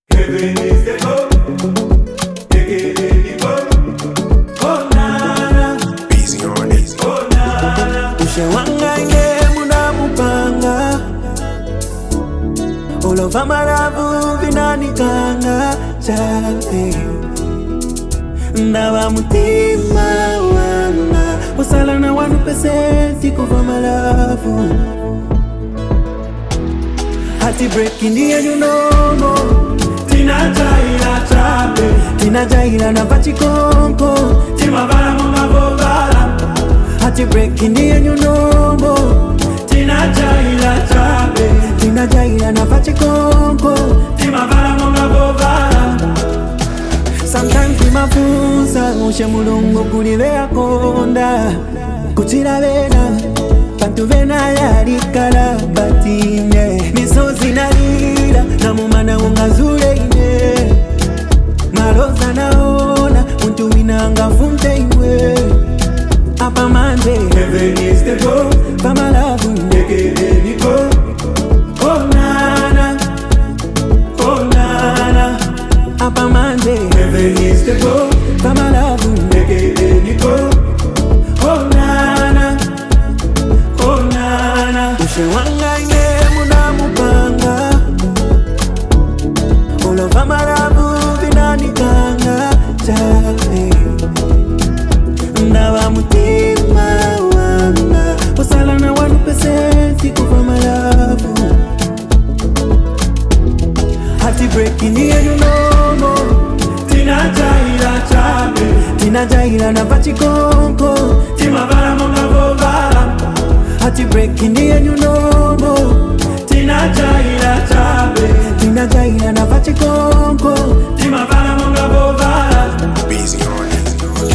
Heaven is the goal. Take it any goal. Oh nana, Easy on it. oh nana. Ushewanga nge muna mupanga Olova maravu vinanikanga chape Ndawa mutima wanga Usala na 1% kuva malavu Hati breaking the you know Tina jaila chape, Tina jaila na vachikonko tima vara monga bobala. Hati breaking the you know Tina jaila chape, Tina jaila na vachikonko tima vara monga bobala. Sometimes timafunsa ushe mulungu kulivea konda Kuchira vena Pantu vena yalikala batine Misozi nalira na mumana ungazule ine Maloza naona muntu winanga funte iwe Apa mande Heaven is the goal. Pamalavu Take it any goal. Oh nana, oh nana. Apa mande Heaven is the goal. Pamalavu Take it any goal. Oh nana, oh nana. Ushe wanga nge muna mupanga Olova maravu vinanikanga chape Ndawa mutima wanga Usala na 1% kuva malavu Hati breaking the you know Tina jaila chape, Tina jaila na vachikonko tima vara monga bobala. Hati breaking the you know Tina jaila chape, Tina jaila na vachikonko tima vara monga bobala. Easy on it.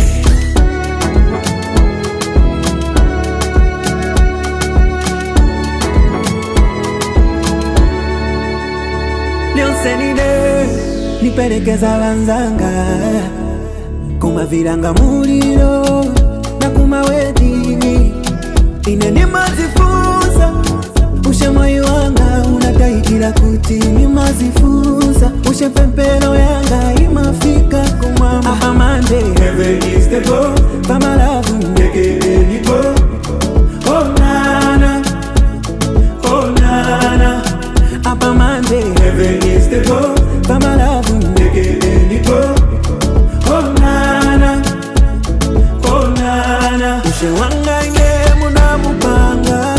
Lyonsenide niperekeza wanzanga Kumaviranga muliro na kumawedini Ine nimazifunza Ushe moyo wanga unataikila kuti nimazifunza Ushe pempelo yanga imafika kumama Apa mande Heaven is the goal. Pamalavu Take it any goal. Oh nana, oh nana. Apa mande Heaven is the goal. Pamalavu Take it any goal. Oh nana, oh nana. Ushe wanga nge muna mupanga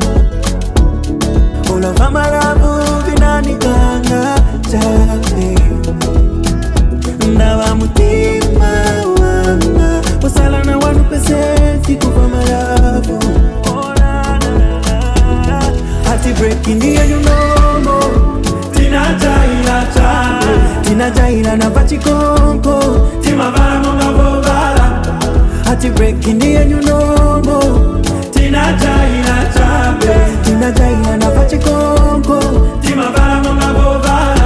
Olova maravu vinanikanga chape Ndawa mutima wanga Usala na 1% kuva malavu Hati breaking the you know Tina jaila chape, Tina jaila na vachikonko tima vara monga bobala. Hati breaking the you know Tina jaila chape, Tina jaila na vachikonko tima vara monga bobala.